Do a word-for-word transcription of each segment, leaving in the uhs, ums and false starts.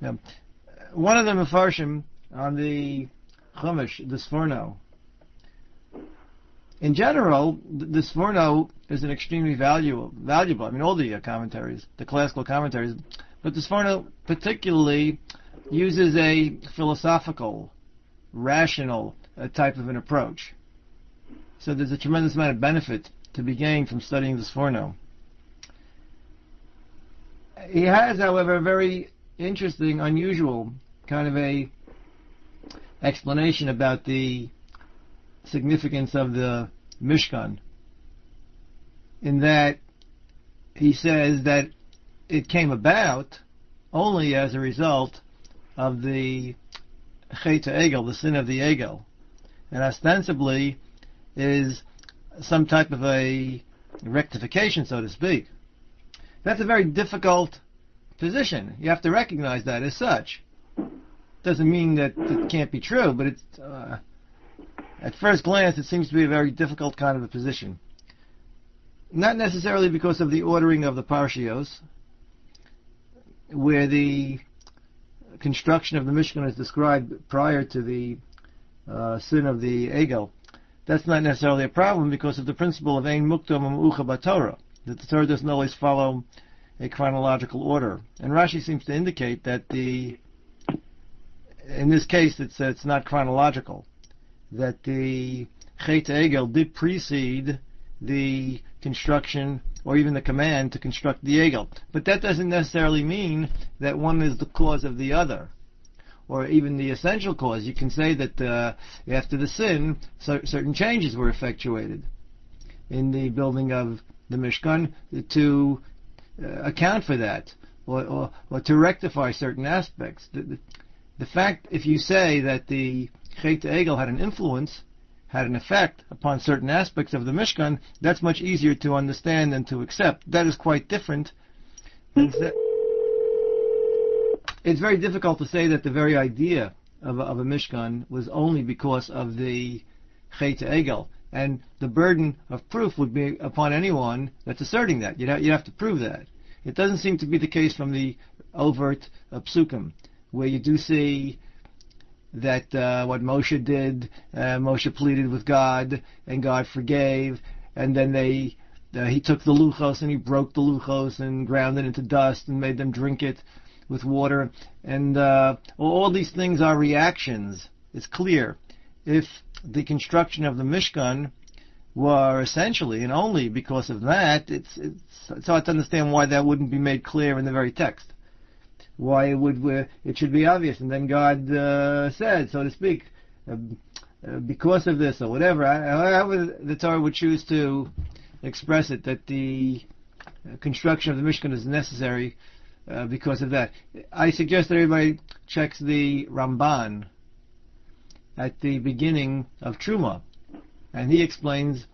Now, one of the Mefarshim on the Chumash, the Sforno. In general, the Sforno is an extremely valuable, valuable. I mean, all the uh, commentaries, the classical commentaries, but the Sforno particularly uses a philosophical, rational uh, type of an approach. So there's a tremendous amount of benefit to be gained from studying the Sforno. He has, however, a very interesting, unusual kind of a explanation about the significance of the Mishkan, in that he says that it came about only as a result of the Chet HaEgel, the sin of the Egel, and ostensibly is some type of a rectification, so to speak. That's a very difficult position. You have to recognize that as such. Doesn't mean that it can't be true, but it's uh, at first glance it seems to be a very difficult kind of a position. Not necessarily because of the ordering of the Parshios, where the construction of the Mishkan is described prior to the uh, sin of the Egel. That's not necessarily a problem because of the principle of Ein Muktam U'Mucha B'Torah, that the Torah doesn't always follow a chronological order. And Rashi seems to indicate that the, in this case, it's uh, it's not chronological, that the Chet Egel did precede the construction or even the command to construct the Egel. But that doesn't necessarily mean that one is the cause of the other, or even the essential cause. You can say that uh, after the sin, cer- certain changes were effectuated in the building of the Mishkan to uh, account for that, or, or, or to rectify certain aspects. The, the, the fact, if you say that the Chet Egel had an influence, had an effect upon certain aspects of the Mishkan, that's much easier to understand and to accept. That is quite different. It's very difficult to say that the very idea of a, of a Mishkan was only because of the Chet Egel, and the burden of proof would be upon anyone that's asserting that. You'd, ha- you'd have to prove that. It doesn't seem to be the case from the overt uh, psukim, where you do see that uh, what Moshe did, uh, Moshe pleaded with God, and God forgave, and then they uh, he took the luchos and he broke the luchos and ground it into dust and made them drink it with water, and uh, all these things are reactions. It's clear. If the construction of the Mishkan were essentially and only because of that, it's, it's, it's hard to understand why that wouldn't be made clear in the very text. Why it would uh, it should be obvious, and then God uh, said, so to speak, uh, uh, because of this or whatever. However the Torah would choose to express it, that the uh, construction of the Mishkan is necessary uh, because of that. I suggest that everybody checks the Ramban at the beginning of Truma, and he explains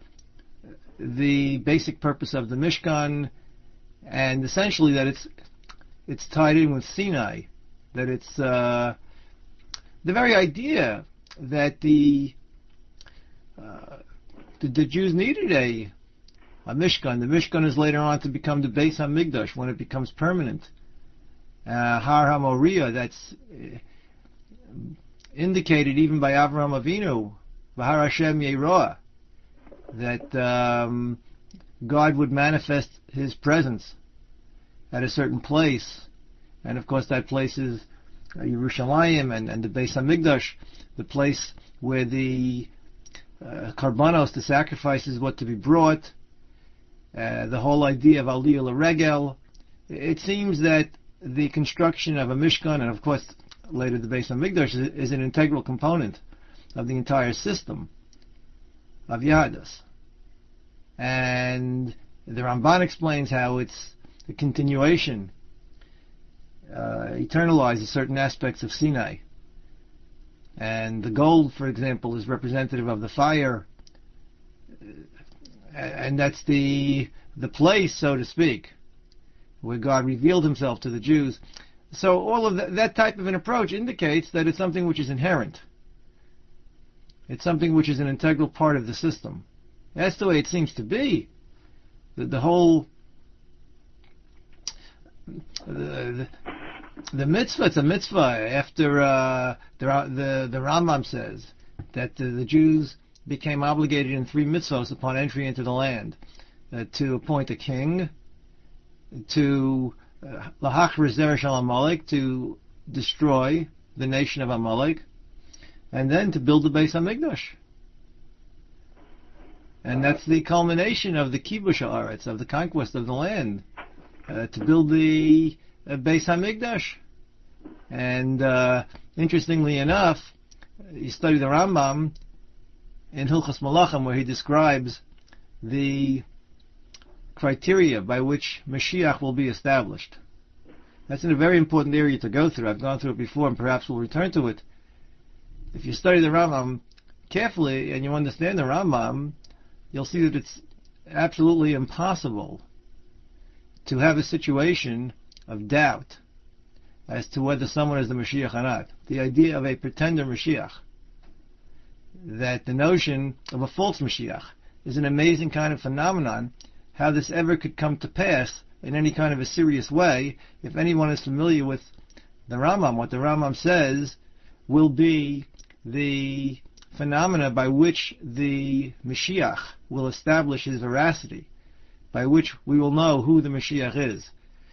the basic purpose of the Mishkan, and essentially that it's It's tied in with Sinai, that it's uh, the very idea that the, uh, the the Jews needed a a Mishkan. The Mishkan is later on to become the Beis HaMikdash when it becomes permanent. Uh, Har HaMoriah, that's uh, indicated even by Avraham Avinu, V'har Hashem Yeroah, that um, God would manifest His presence at a certain place, and of course that place is uh, Yerushalayim and, and the Beis HaMikdash, the place where the uh, karbanos, the sacrifices, what to be brought, uh, the whole idea of Aliyah L'Regel. It seems that the construction of a Mishkan, and of course later the Beis HaMikdash, is, is an integral component of the entire system of Yahadus. And the Ramban explains how it's the continuation, uh, eternalizes certain aspects of Sinai. And the gold, for example, is representative of the fire, and that's the the place, so to speak, where God revealed Himself to the Jews. So all of that, that type of an approach indicates that it's something which is inherent. It's something which is an integral part of the system. That's the way it seems to be. The, the whole The, the mitzvah, it's a mitzvah. After uh, the, the the Rambam says that the, the Jews became obligated in three mitzvahs upon entry into the land, uh, to appoint a king, to lahachriz zeresh al Amalek, to destroy the nation of Amalek, and then to build the Beis Hamikdash. And that's the culmination of the kibush haaretz, of the conquest of the land, uh, to build the uh, Beis Hamikdash. And uh, interestingly enough, you study the Rambam in Hilchos Malachim, where he describes the criteria by which Mashiach will be established. That's in a very important area to go through. I've gone through it before, and perhaps we'll return to it. If you study the Rambam carefully and you understand the Rambam, you'll see that it's absolutely impossible to have a situation of doubt as to whether someone is the Mashiach or not. The idea of a pretender Mashiach, that the notion of a false Mashiach, is an amazing kind of phenomenon. How this ever could come to pass in any kind of a serious way, if anyone is familiar with the Rambam, what the Rambam says will be the phenomena by which the Mashiach will establish his veracity, by which we will know who the Mashiach is.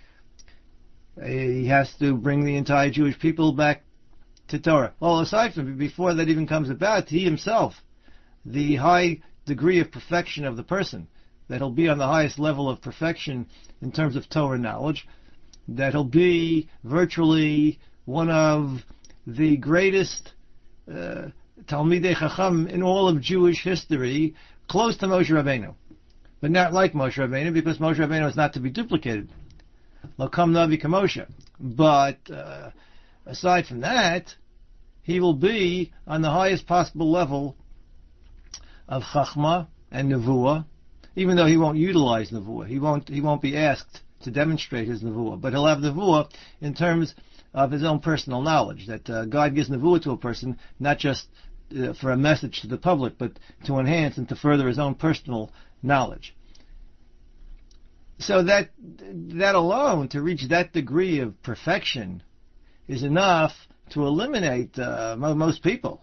He has to bring the entire Jewish people back to Torah. Well, aside from, before that even comes about, he himself, the high degree of perfection of the person, that he'll be on the highest level of perfection in terms of Torah knowledge, that he'll be virtually one of the greatest uh, Talmidei Chacham in all of Jewish history, close to Moshe Rabbeinu, but not like Moshe Rabbeinu, because Moshe Rabbeinu is not to be duplicated. L'kam Navi Kamoshe. But uh, aside from that, he will be on the highest possible level of Chachma and Nevuah, even though he won't utilize Nevuah. He won't, he won't be asked to demonstrate his Nevuah, but he'll have Nevuah in terms of his own personal knowledge, that uh, God gives Nevuah to a person, not just uh, for a message to the public, but to enhance and to further his own personal knowledge. So that that alone, to reach that degree of perfection, is enough to eliminate uh, most people.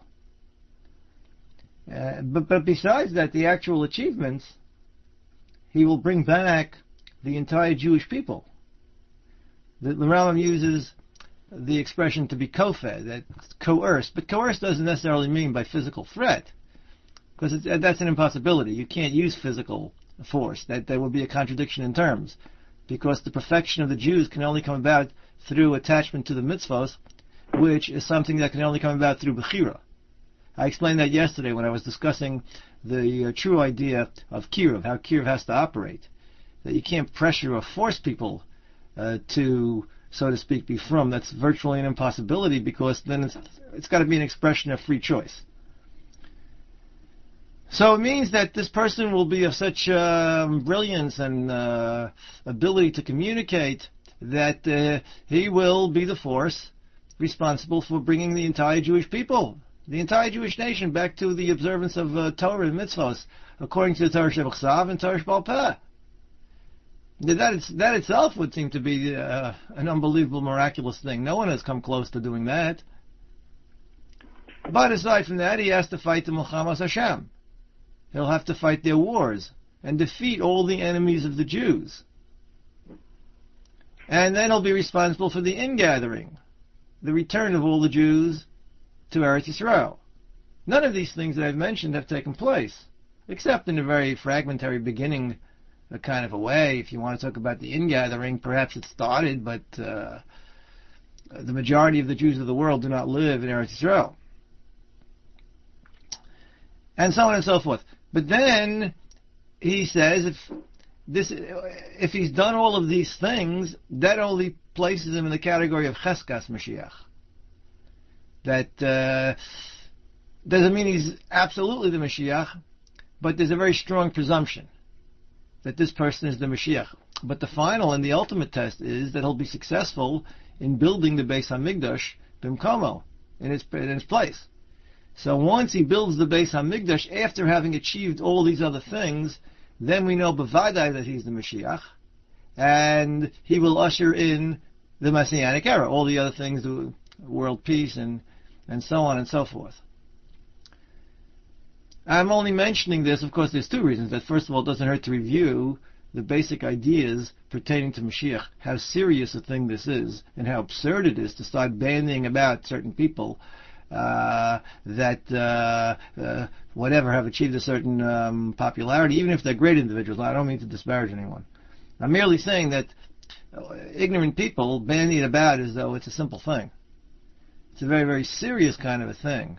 Uh, but, but besides that, the actual achievements, he will bring back the entire Jewish people. The, the Rambam uses the expression to be kofed, that coerced, but coerced doesn't necessarily mean by physical threat, because it's, that's an impossibility. You can't use physical force. That there would be a contradiction in terms, because the perfection of the Jews can only come about through attachment to the mitzvos, which is something that can only come about through bechira. I explained that yesterday when I was discussing the uh, true idea of kiruv, how kiruv has to operate, that you can't pressure or force people uh, to, so to speak, be from. That's virtually an impossibility, because then it's, it's got to be an expression of free choice. So it means that this person will be of such uh, brilliance and uh, ability to communicate that uh, he will be the force responsible for bringing the entire Jewish people, the entire Jewish nation, back to the observance of uh, Torah and mitzvahs, according to the Torah Shebachsav and Torah Shebal Peh. That, it's, that itself would seem to be uh, an unbelievable, miraculous thing. No one has come close to doing that. But aside from that, he has to fight the Milchamas Hashem. He'll have to fight their wars and defeat all the enemies of the Jews. And then he'll be responsible for the ingathering, the return of all the Jews to Eretz Yisrael. None of these things that I've mentioned have taken place, except in a very fragmentary beginning, a kind of a way. If you want to talk about the ingathering, perhaps it started, but uh, the majority of the Jews of the world do not live in Eretz Yisrael. And so on and so forth. But then he says, if this, if he's done all of these things, that only places him in the category of Cheskas Mashiach. That uh, doesn't mean he's absolutely the Mashiach, but there's a very strong presumption that this person is the Mashiach. But the final and the ultimate test is that he'll be successful in building the Beis Hamikdash b'mkomo, in its in its place. So once he builds the Beis Hamikdash, after having achieved all these other things, then we know b'vadai that he's the Mashiach, and he will usher in the Messianic era. All the other things, the world peace and, and so on and so forth. I'm only mentioning this, of course, there's two reasons. That first of all, it doesn't hurt to review the basic ideas pertaining to Mashiach, how serious a thing this is, and how absurd it is to start bandying about certain people uh, that, uh, uh, whatever, have achieved a certain um, popularity, even if they're great individuals. I don't mean to disparage anyone. I'm merely saying that ignorant people bandy it about as though it's a simple thing. It's a very, very serious kind of a thing.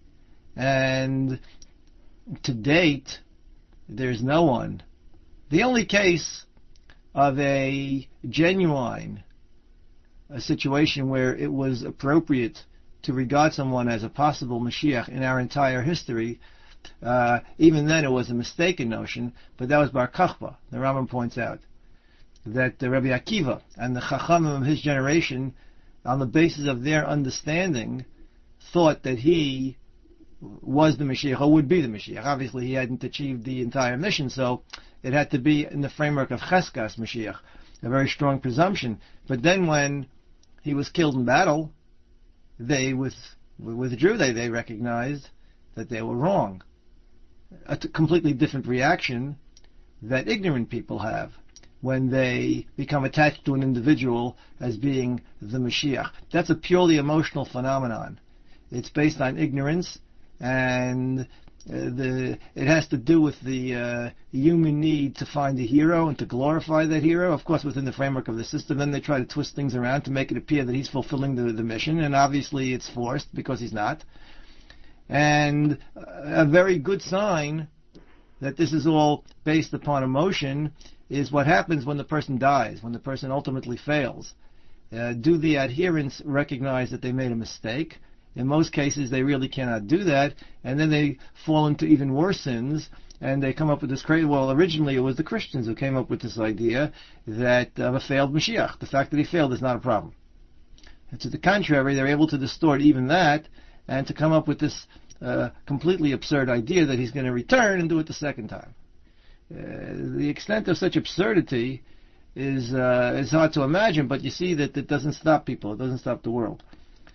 And to date, there's no one. The only case of a genuine a situation where it was appropriate to regard someone as a possible Mashiach in our entire history, uh, even then it was a mistaken notion, but that was Bar Kokhba. The Rambam points out that the Rabbi Akiva and the Chachamim of his generation, on the basis of their understanding, thought that he was the Mashiach, or would be the Mashiach. Obviously, he hadn't achieved the entire mission, so it had to be in the framework of Cheskas Mashiach, a very strong presumption. But then when he was killed in battle, they with, withdrew, they, they recognized that they were wrong. A t- completely different reaction that ignorant people have when they become attached to an individual as being the Mashiach. That's a purely emotional phenomenon. It's based on ignorance, and uh, the it has to do with the uh, human need to find a hero and to glorify that hero, of course within the framework of the system. Then they try to twist things around to make it appear that he's fulfilling the, the mission, and obviously it's forced because he's not. And a very good sign that this is all based upon emotion is what happens when the person dies, when the person ultimately fails. Uh, do the adherents recognize that they made a mistake? In most cases, they really cannot do that, and then they fall into even worse sins, and they come up with this crazy, well, originally it was the Christians who came up with this idea that of a failed Mashiach. The fact that he failed is not a problem. And to the contrary, they're able to distort even that, and to come up with this uh, completely absurd idea that he's going to return and do it the second time. Uh, the extent of such absurdity is uh, is hard to imagine, but you see that it doesn't stop people. It doesn't stop the world.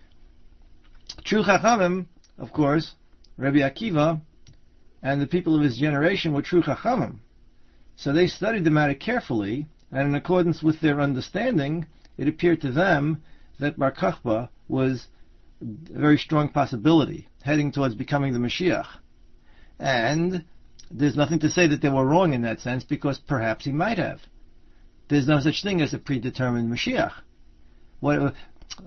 True Chachamim, of course, Rabbi Akiva and the people of his generation were true Chachamim. So they studied the matter carefully, and in accordance with their understanding, it appeared to them that Bar Kokhba was a very strong possibility, heading towards becoming the Mashiach. And there's nothing to say that they were wrong in that sense, because perhaps he might have. There's no such thing as a predetermined Mashiach. What, uh,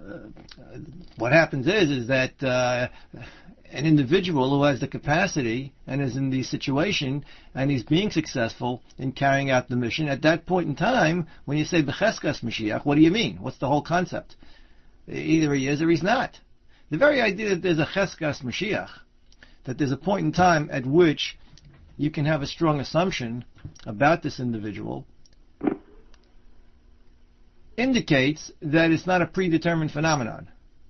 what happens is, is that uh, an individual who has the capacity and is in the situation and he's being successful in carrying out the mission, at that point in time, when you say B'cheskas Mashiach, what do you mean? What's the whole concept? Either he is or he's not. The very idea that there's a Cheskas Mashiach, that there's a point in time at which you can have a strong assumption about this individual, indicates that it's not a predetermined phenomenon,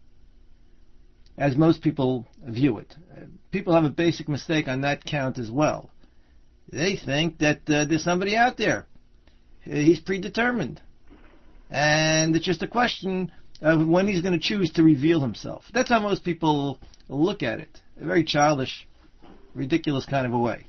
as most people view it. People have a basic mistake on that count as well. They think that uh, there's somebody out there. He's predetermined. And it's just a question of when he's going to choose to reveal himself. That's how most people look at it. A very childish, ridiculous kind of a way.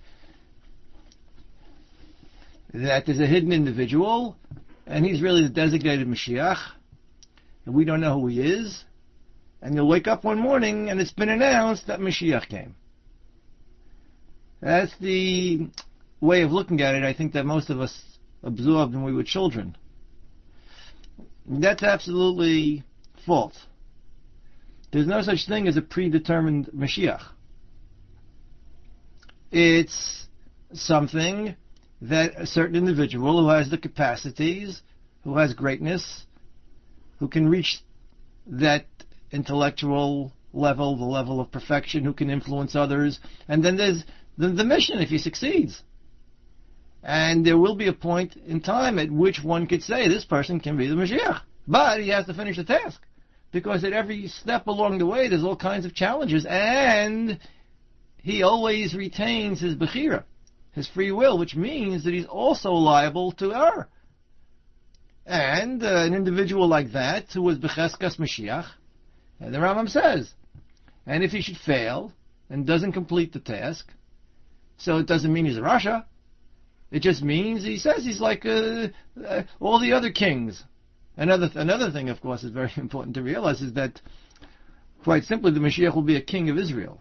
That there's a hidden individual, and he's really the designated Mashiach, and we don't know who he is, and you'll wake up one morning and it's been announced that Mashiach came. That's the way of looking at it, I think, that most of us absorbed when we were children. That's absolutely false. There's no such thing as a predetermined Mashiach. It's something that a certain individual who has the capacities, who has greatness, who can reach that intellectual level, the level of perfection, who can influence others, and then there's the, the mission if he succeeds. And there will be a point in time at which one could say this person can be the Mashiach, but he has to finish the task, because at every step along the way there's all kinds of challenges, and he always retains his Bechira, his free will, which means that he's also liable to error. And uh, an individual like that who was Becheskas Mashiach, and the Rambam says, and if he should fail and doesn't complete the task, so it doesn't mean he's a Rasha. It just means he says he's like uh, uh, all the other kings. Another th- another thing, of course, is very important to realize is that, quite simply, the Mashiach will be a king of Israel.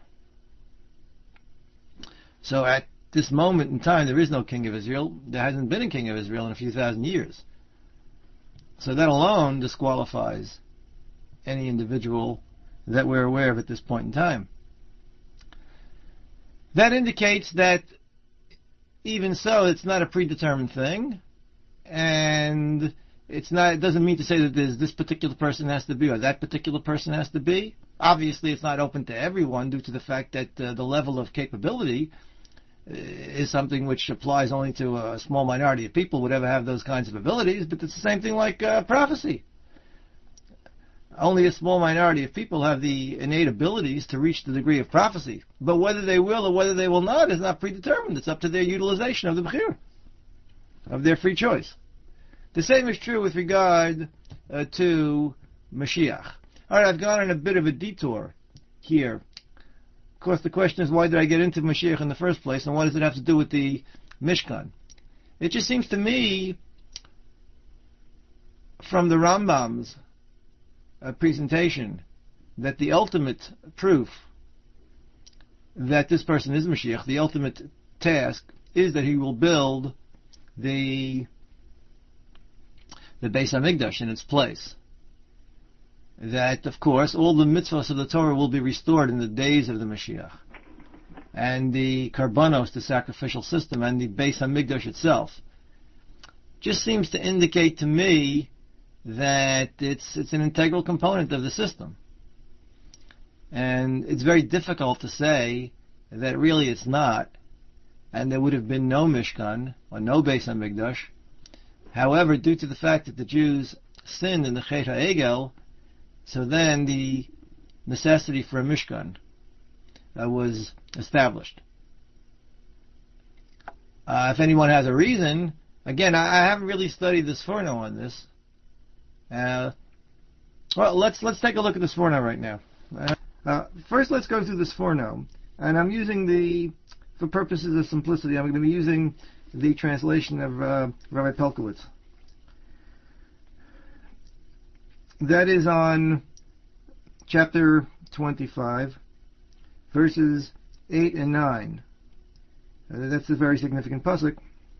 So at this moment in time, there is no king of Israel. There hasn't been a king of Israel in a few thousand years. So that alone disqualifies any individual that we're aware of at this point in time. That indicates that even so, it's not a predetermined thing, and it's not. It doesn't mean to say that there's this particular person has to be or that particular person has to be. Obviously, it's not open to everyone due to the fact that uh, the level of capability is something which applies only to a small minority of people would ever have those kinds of abilities, but it's the same thing like uh, prophecy. Only a small minority of people have the innate abilities to reach the degree of prophecy. But whether they will or whether they will not is not predetermined. It's up to their utilization of the Bechir, of their free choice. The same is true with regard uh, to Mashiach. All right, I've gone on a bit of a detour here. Of course, the question is, why did I get into Mashiach in the first place, and what does it have to do with the Mishkan? It just seems to me, from the Rambam's uh, presentation, that the ultimate proof that this person is Mashiach, the ultimate task, is that he will build the the Beis HaMikdash in its place. That, of course, all the mitzvahs of the Torah will be restored in the days of the Mashiach. And the Karbanos, the sacrificial system, and the Beis HaMikdash itself, just seems to indicate to me that it's it's an integral component of the system. And it's very difficult to say that really it's not, and there would have been no Mishkan, or no Beis HaMikdash. However, due to the fact that the Jews sinned in the Chet HaEgel, so then the necessity for a Mishkan uh, was established. Uh, if anyone has a reason, again, I, I haven't really studied the Sforno on this. Uh, well, let's let's take a look at the Sforno right now. Uh, uh, first, let's go through the Sforno, and I'm using the, for purposes of simplicity, I'm going to be using the translation of uh, Rabbi Pelkowitz. That is on chapter twenty-five, verses eight and nine. Uh, that's a very significant pasuk,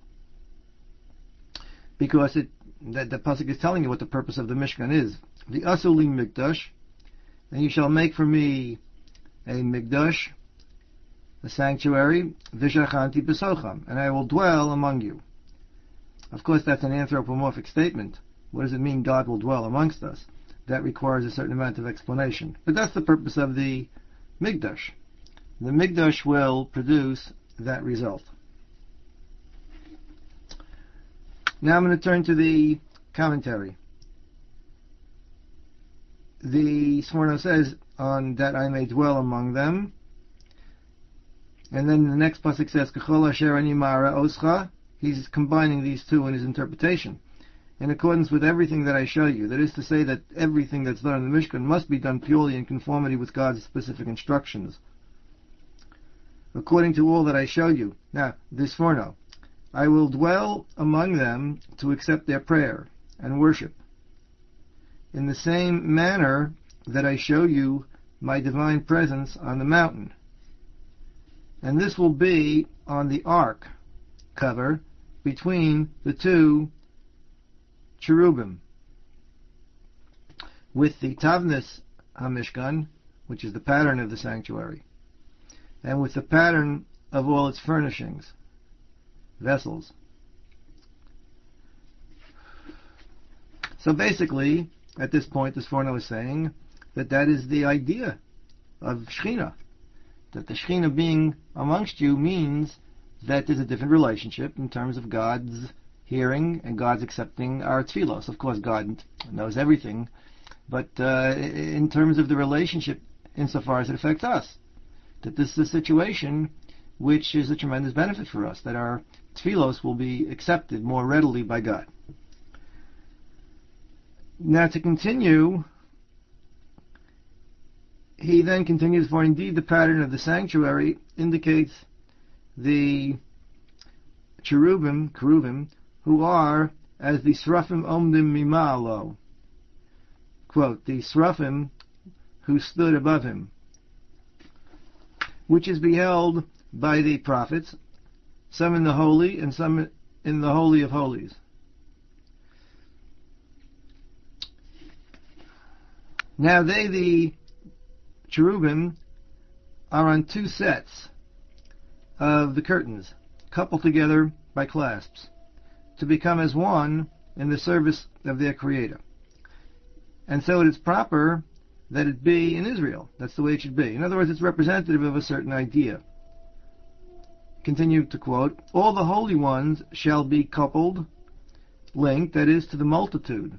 because it that the pasuk is telling you what the purpose of the Mishkan is. The Asuli Mikdash, and you shall make for me a Mikdash, a sanctuary, Vishachanti B'socham, and I will dwell among you. Of course, that's an anthropomorphic statement. What does it mean God will dwell amongst us? That requires a certain amount of explanation. But that's the purpose of the Mikdash. The Mikdash will produce that result. Now I'm going to turn to the commentary. The Sforno says, on that I may dwell among them. And then the next pasuk says, K'chol asher ani mara oscha. He's combining these two in his interpretation. In accordance with everything that I show you. That is to say that everything that's done in the Mishkan must be done purely in conformity with God's specific instructions. According to all that I show you. Now, this Sforno. I will dwell among them to accept their prayer and worship. In the same manner that I show you my divine presence on the mountain. And this will be on the ark cover between the two cherubim, with the Tavnis HaMishkan, which is the pattern of the sanctuary, and with the pattern of all its furnishings, vessels. So basically, at this point, the Sforno is saying that that is the idea of Shechina. That the Shechina being amongst you means that there's a different relationship in terms of God's hearing and God's accepting our tefillos. Of course, God knows everything, but uh, in terms of the relationship, insofar as it affects us, that this is a situation which is a tremendous benefit for us, that our tefillos will be accepted more readily by God. Now to continue, he then continues, for indeed the pattern of the sanctuary indicates the cherubim, cherubim, who are as the srafim omdim mima'alo. Quote, the srafim who stood above him, which is beheld by the prophets, some in the holy and some in the holy of holies. Now they, the cherubim, are on two sets of the curtains, coupled together by clasps, to become as one in the service of their Creator. And so it is proper that it be in Israel. That's the way it should be. In other words, it's representative of a certain idea. Continue to quote, all the holy ones shall be coupled, linked, that is, to the multitude,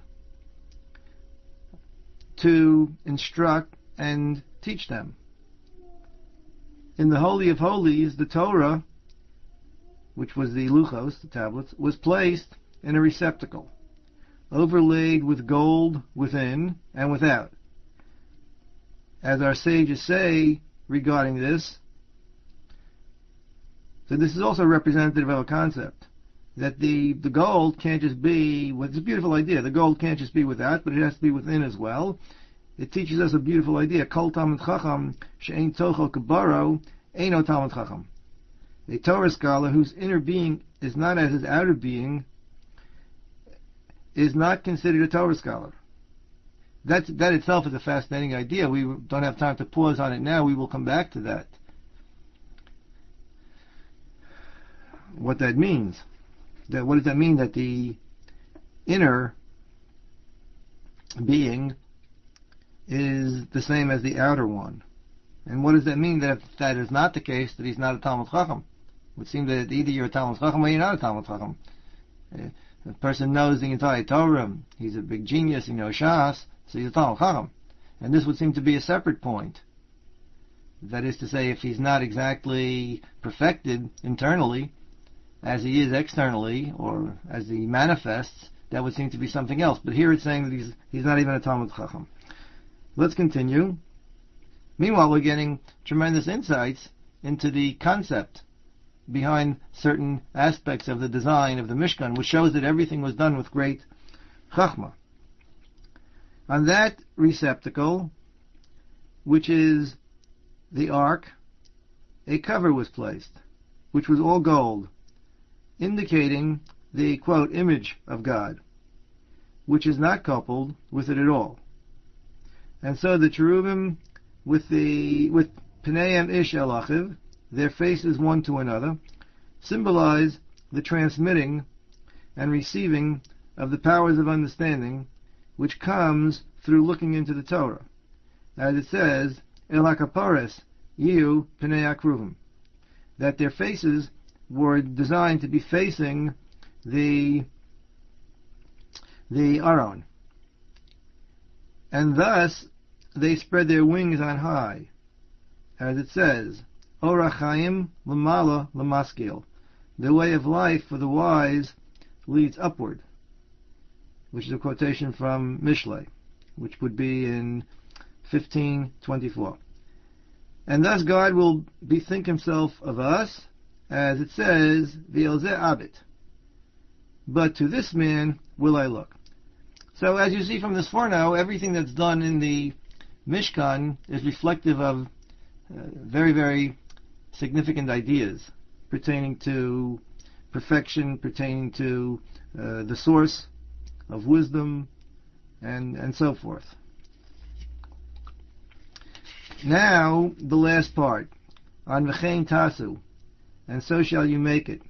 to instruct and teach them. In the Holy of Holies, the Torah, which was the luchos, the tablets, was placed in a receptacle, overlaid with gold within and without. As our sages say regarding this, so this is also representative of a concept, that the, the gold can't just be, well, it's a beautiful idea, the gold can't just be without, but it has to be within as well. It teaches us a beautiful idea. Kol Talmud Chacham she'ein tocho kabaro eino Talmud Chacham. A Torah scholar whose inner being is not as his outer being is not considered a Torah scholar. That that itself is a fascinating idea. We don't have time to pause on it now. We will come back to that. What that means. That what does that mean? That the inner being is the same as the outer one. And what does that mean? That if that is not the case, that he's not a Talmud Chacham. It would seem that either you're a Talmud Chacham or you're not a Talmud Chacham. The person knows the entire Torah. He's a big genius, he knows Shas, so he's a Talmud Chacham. And this would seem to be a separate point. That is to say, if he's not exactly perfected internally, as he is externally, or as he manifests, that would seem to be something else. But here it's saying that he's he's not even a Talmud Chacham. Let's continue. Meanwhile, we're getting tremendous insights into the concept behind certain aspects of the design of the Mishkan, which shows that everything was done with great chachma. On that receptacle, which is the ark, a cover was placed, which was all gold, indicating the, quote, image of God, which is not coupled with it at all. And so the cherubim with the with Pneiam Ish El Achiv, their faces one to another, symbolize the transmitting and receiving of the powers of understanding, which comes through looking into the Torah. As it says, El HaKapares Yiu Pnei Akruvim, that their faces were designed to be facing the the Aron. And thus, they spread their wings on high. As it says, Orach Chaim L'mala L'maskil, the way of life for the wise leads upward, which is a quotation from Mishlei, which would be in fifteen twenty-four. And thus God will bethink himself of us, as it says, V'elzeh abit, but to this man will I look. So as you see from this forno, everything that's done in the Mishkan is reflective of uh, very, very significant ideas pertaining to perfection, pertaining to uh, the source of wisdom, and and so forth. Now, the last part, on V'chein Tasu, and so shall you make it.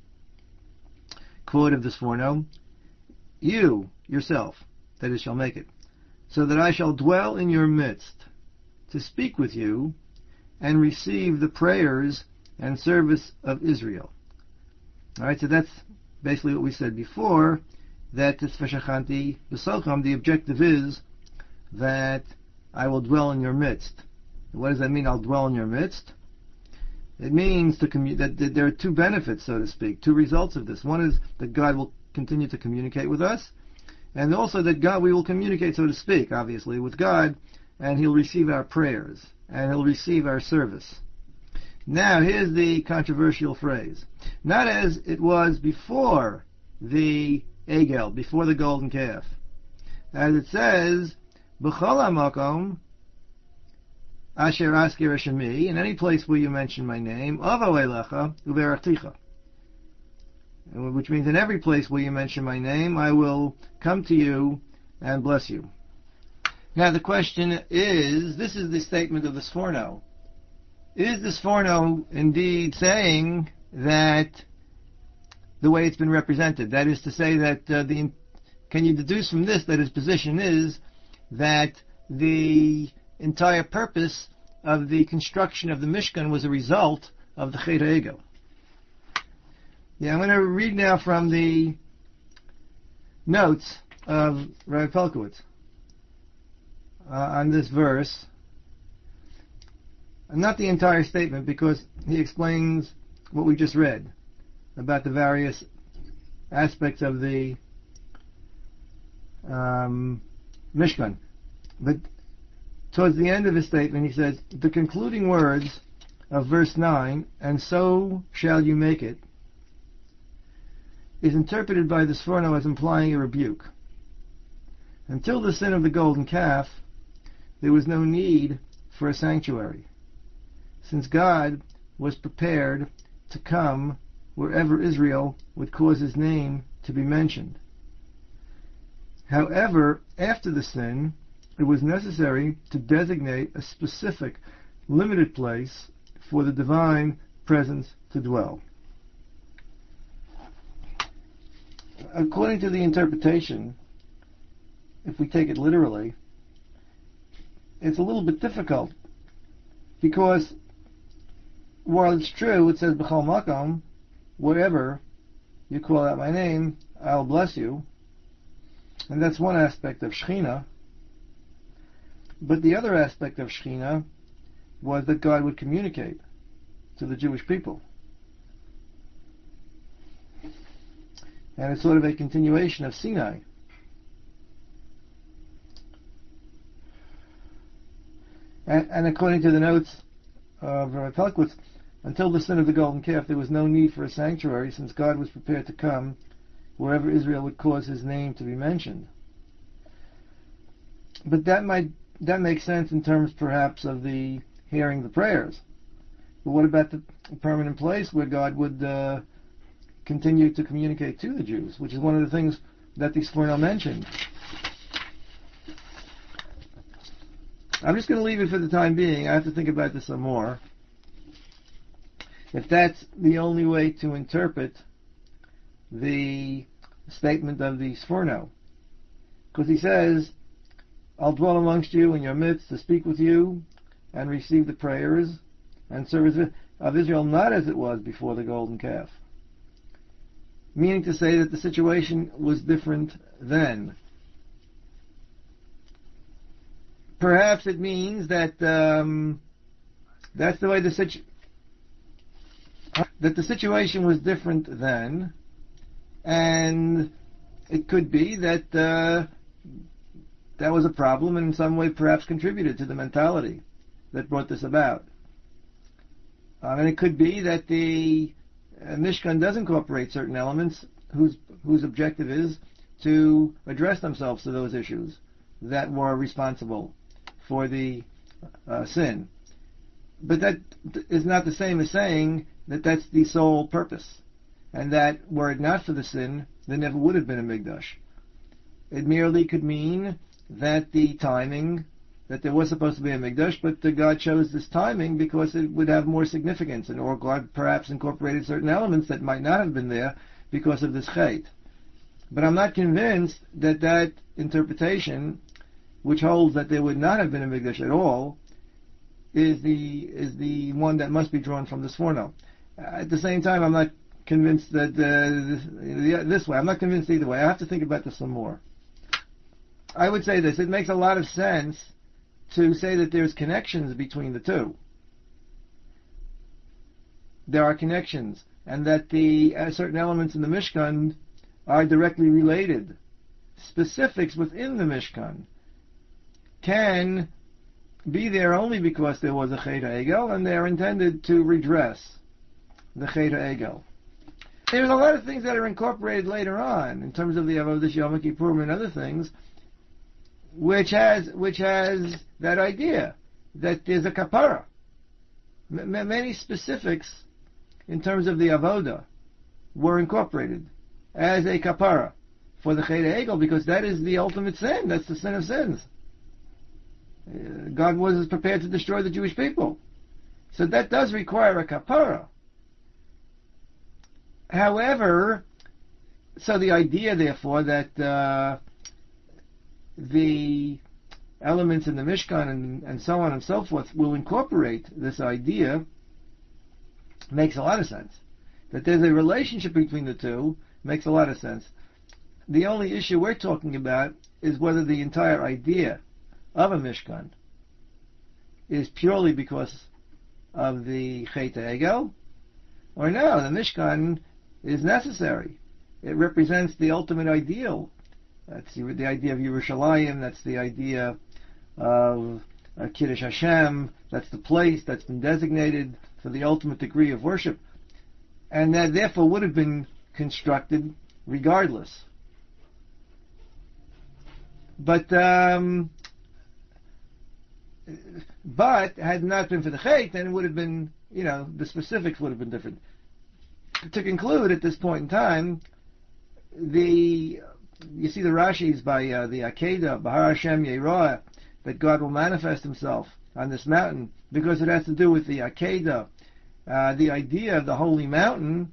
Quote of this forno, you, yourself, that is, shall make it, so that I shall dwell in your midst, to speak with you, and receive the prayers and service of Israel. Alright, so that's basically what we said before, that it's V'shachanti B'socham, the objective is that I will dwell in your midst. What does that mean, I'll dwell in your midst? It means to commu- that, that there are two benefits, so to speak, two results of this. One is that God will continue to communicate with us, and also that God, we will communicate, so to speak, obviously, with God, and He'll receive our prayers, and He'll receive our service. Now, here's the controversial phrase. Not as it was before the Egel, before the golden calf. As it says, B'chol hamakom asher askir shemi, in any place where you mention my name, avo elecha uverachticha. Which means in every place where you mention my name, I will come to you and bless you. Now the question is, this is the statement of the Sforno. Is the Sforno indeed saying that the way it's been represented? That is to say that uh, the can you deduce from this that his position is that the entire purpose of the construction of the Mishkan was a result of the Chet HaEgel? Yeah, I'm going to read now from the notes of Rabbi Pelkowitz uh, on this verse. Not the entire statement, because he explains what we just read about the various aspects of the um, Mishkan. But towards the end of his statement, he says, the concluding words of verse nine, and so shall you make it, is interpreted by the Sforno as implying a rebuke. Until the sin of the golden calf, there was no need for a sanctuary, since God was prepared to come wherever Israel would cause his name to be mentioned. However, after the sin, it was necessary to designate a specific, limited place for the divine presence to dwell. According to the interpretation, if we take it literally, it's a little bit difficult, because while it's true, it says B'chol makom, wherever you call out my name, I'll bless you, and that's one aspect of Shekhinah. But the other aspect of Shekhinah was that God would communicate to the Jewish people. And it's sort of a continuation of Sinai. And, and according to the notes of Rabbi Pelkowitz, until the sin of the golden calf, there was no need for a sanctuary, since God was prepared to come wherever Israel would cause his name to be mentioned. But that might that makes sense in terms, perhaps, of the hearing the prayers. But what about the permanent place where God would uh, continue to communicate to the Jews, which is one of the things that the Sforno mentioned? I'm just going to leave it for the time being. I have to think about this some more. If that's the only way to interpret the statement of the Sforno. Because he says, I'll dwell amongst you in your midst to speak with you and receive the prayers and service of Israel, not as it was before the golden calf. Meaning to say that the situation was different then. Perhaps it means that um, that's the way the situ- that the situation was different then, and it could be that uh, that was a problem, and in some way perhaps contributed to the mentality that brought this about. Um, and it could be that the uh, Mishkan does incorporate certain elements whose whose objective is to address themselves to those issues that were responsible for the uh, sin. But that is not the same as saying that that's the sole purpose, and that were it not for the sin, there never would have been a Mikdash. It merely could mean that the timing, that there was supposed to be a Mikdash, but the God chose this timing because it would have more significance, and or God perhaps incorporated certain elements that might not have been there because of this Chet. But I'm not convinced that that interpretation, which holds that there would not have been a Mikdash at all, is the is the one that must be drawn from the Sforno. At the same time, I'm not convinced that uh, this, this way. I'm not convinced either way. I have to think about this some more. I would say this. It makes a lot of sense to say that there's connections between the two. There are connections, and that the uh, certain elements in the Mishkan are directly related specifics within the Mishkan can be there only because there was a Chet HaEgel, and they're intended to redress the Chet HaEgel. There's a lot of things that are incorporated later on in terms of the Avodah Yom Kippurim and other things, which has which has that idea that there's a kapara. M- many specifics in terms of the Avodah were incorporated as a kapara for the Chet HaEgel, because that is the ultimate sin. That's the sin of sins. Uh, God was prepared to destroy the Jewish people. So that does require a kapara. However, so the idea, therefore, that uh, the elements in the Mishkan and, and so on and so forth will incorporate this idea makes a lot of sense. That there's a relationship between the two makes a lot of sense. The only issue we're talking about is whether the entire idea of a Mishkan is purely because of the Chet HaEgel, or no, the Mishkan is necessary. It represents the ultimate ideal. That's the, the idea of Yerushalayim, that's the idea of uh, Kiddush Hashem, that's the place that's been designated for the ultimate degree of worship, and that therefore would have been constructed regardless. But um, but had it not been for the Chet, then it would have been, you know, the specifics would have been different. To conclude, at this point in time, the you see the Rashis by uh, the Akedah, Bahar Hashem Yeroah, that God will manifest Himself on this mountain, because it has to do with the Akedah, uh, the idea of the holy mountain,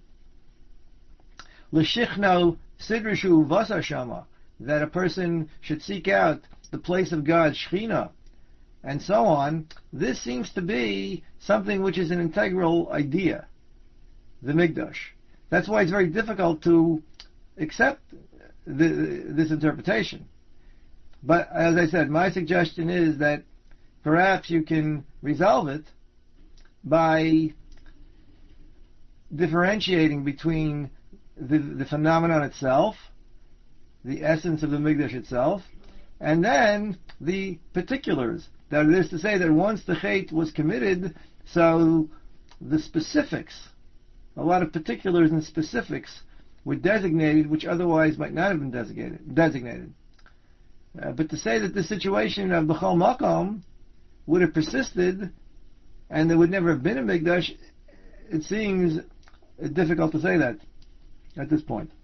L'shichno Sidrishu Vasa Shama, that a person should seek out the place of God, Shechina, and so on. This seems to be something which is an integral idea, the Mikdash. That's why it's very difficult to accept the, this interpretation. But as I said, my suggestion is that perhaps you can resolve it by differentiating between the, the phenomenon itself, the essence of the Mikdash itself, and then the particulars. That is to say that once the Chet was committed, so the specifics, a lot of particulars and specifics were designated which otherwise might not have been designated. designated. Uh, but to say that the situation of B'chol Makom would have persisted and there would never have been a Mikdash, it seems difficult to say that at this point.